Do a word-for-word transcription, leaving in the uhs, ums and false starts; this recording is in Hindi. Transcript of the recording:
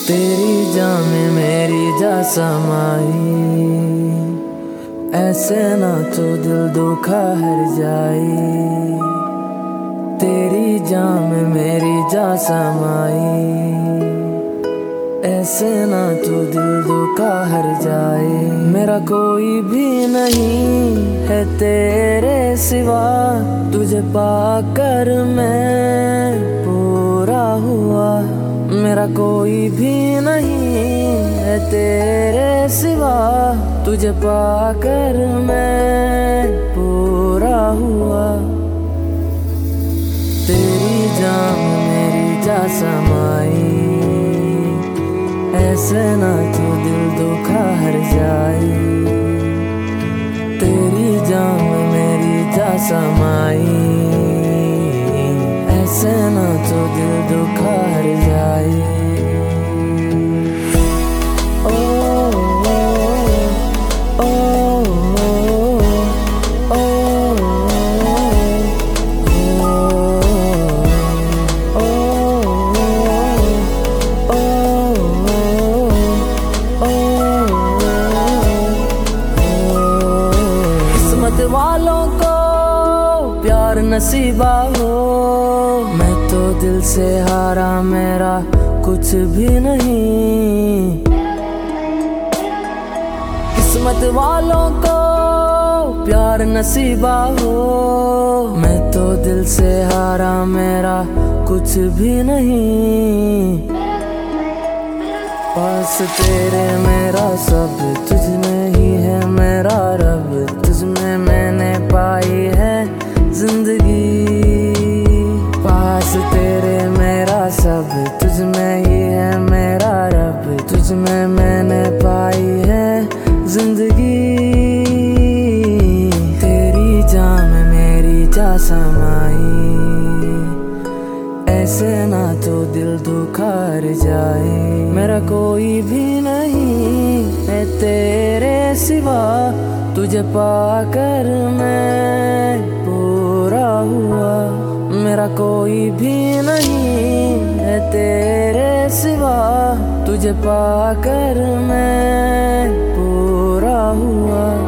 तेरी जान में मेरी जा समाई, ऐसे ना तो दिल दुखा हर जाए। तेरी जान में मेरी जा समाई, ऐसे ना तो दिल दुखा हर जाए। मेरा कोई भी नहीं है तेरे सिवा, तुझे पाकर मैं पूरा हुआ। मेरा कोई भी नहीं है तेरे सिवा, तुझे पाकर मैं पूरा हुआ। तेरी जान मेरी जा समाई, ऐसे ना तो दिल दुखा हर जाए। तेरी जान मेरी जा समाई, ऐसे ना तो दिल दुखा हर जाए। किस्मत वालों को प्यार नसीबा हो, मैं तो दिल से हारा, मेरा कुछ भी नहीं। किस्मत वालों को प्यार नसीबा हो, मैं तो दिल से हारा, मेरा कुछ भी नहीं। पास तेरे मेरा सब, तुझ में ही है मेरा रब, तुझ में मैंने पाई है जिंदगी। पास तेरे मेरा सब, तुझ में ही है मेरा रब, तुझ में मैंने पाई है जिंदगी। तेरी जान में मेरी जा समाई, ऐसे ना तो दिल दुखार जाए। मेरा कोई भी नहीं है तेरे सिवा, तुझे पाकर मैं पूरा हुआ। मेरा कोई भी नहीं है तेरे सिवा, तुझे पाकर मैं पूरा हुआ।